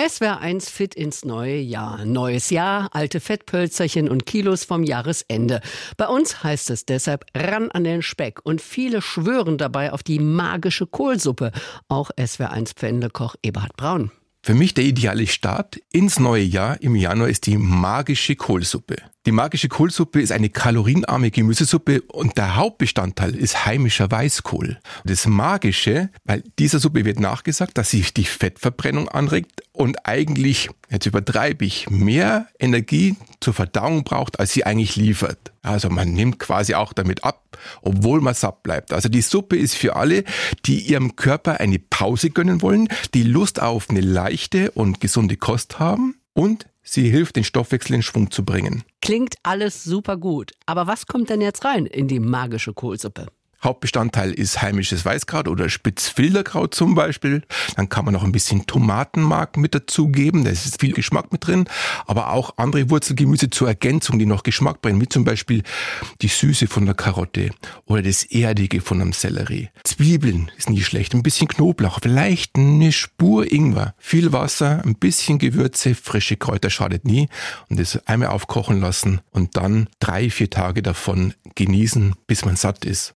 SWR1 fit ins neue Jahr. Neues Jahr, alte Fettpölzerchen und Kilos vom Jahresende. Bei uns heißt es deshalb ran an den Speck. Und viele schwören dabei auf die magische Kohlsuppe. Auch SWR1-Pfändekoch Eberhard Braun. Für mich der ideale Start ins neue Jahr im Januar ist die magische Kohlsuppe. Die magische Kohlsuppe ist eine kalorienarme Gemüsesuppe und der Hauptbestandteil ist heimischer Weißkohl. Das Magische, weil dieser Suppe wird nachgesagt, dass sie die Fettverbrennung anregt und eigentlich, jetzt übertreibe ich, mehr Energie zur Verdauung braucht, als sie eigentlich liefert. Also man nimmt quasi auch damit ab, obwohl man satt bleibt. Also die Suppe ist für alle, die ihrem Körper eine Pause gönnen wollen, die Lust auf eine leichte und gesunde Kost haben und sie hilft, den Stoffwechsel in Schwung zu bringen. Klingt alles super gut. Aber was kommt denn jetzt rein in die magische Kohlsuppe? Hauptbestandteil ist heimisches Weißkraut oder Spitzfilderkraut zum Beispiel. Dann kann man noch ein bisschen Tomatenmark mit dazugeben, da ist viel Geschmack mit drin. Aber auch andere Wurzelgemüse zur Ergänzung, die noch Geschmack bringen, wie zum Beispiel die Süße von der Karotte oder das Erdige von einem Sellerie. Zwiebeln ist nie schlecht, ein bisschen Knoblauch, vielleicht eine Spur Ingwer. Viel Wasser, ein bisschen Gewürze, frische Kräuter schadet nie. Und das einmal aufkochen lassen und dann 3-4 Tage davon genießen, bis man satt ist.